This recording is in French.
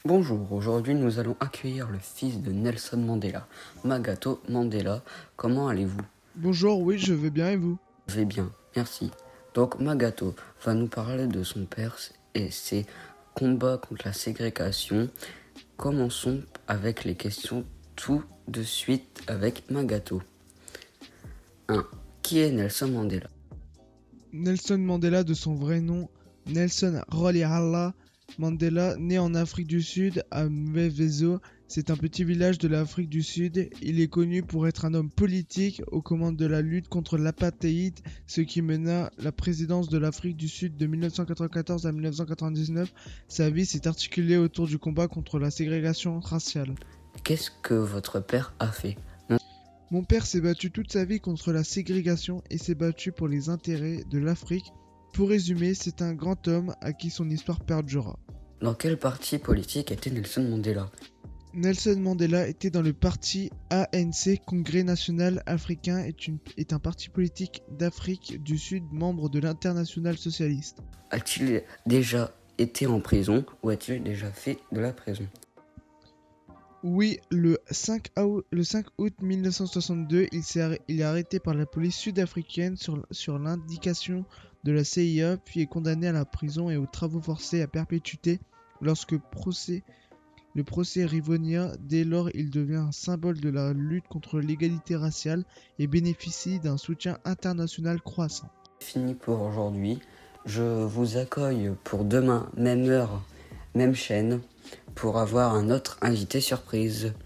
Bonjour, aujourd'hui nous allons accueillir le fils de Nelson Mandela, Magato Mandela. Comment allez-vous? Bonjour, oui, je vais bien et vous? Je vais bien, merci. Donc Magato va nous parler de son père et ses combats contre la ségrégation. Commençons avec les questions tout de suite avec Magato. 1. Qui est Nelson Mandela? Nelson Mandela, de son vrai nom, Nelson Rolihlahla Mandela, né en Afrique du Sud, à Mvezo, c'est un petit village de l'Afrique du Sud. Il est connu pour être un homme politique aux commandes de la lutte contre l'apartheid, ce qui mena la présidence de l'Afrique du Sud de 1994 à 1999. Sa vie s'est articulée autour du combat contre la ségrégation raciale. Qu'est-ce que votre père a fait? Mon père s'est battu toute sa vie contre la ségrégation et s'est battu pour les intérêts de l'Afrique. Pour résumer, c'est un grand homme à qui son histoire perdurera. Dans quel parti politique était Nelson Mandela? Nelson Mandela était dans le parti ANC, Congrès national africain, est un parti politique d'Afrique du Sud, membre de l'Internationale socialiste. A-t-il déjà été en prison ou a-t-il déjà fait de la prison? Oui, le 5 août 1962, il est arrêté par la police sud-africaine sur l'indication de la CIA, puis est condamné à la prison et aux travaux forcés à perpétuité lorsque le procès Rivonia. Dès lors, il devient un symbole de la lutte contre l'égalité raciale et bénéficie d'un soutien international croissant. Fini pour aujourd'hui. Je vous accueille pour demain, même heure, même chaîne, pour avoir un autre invité surprise.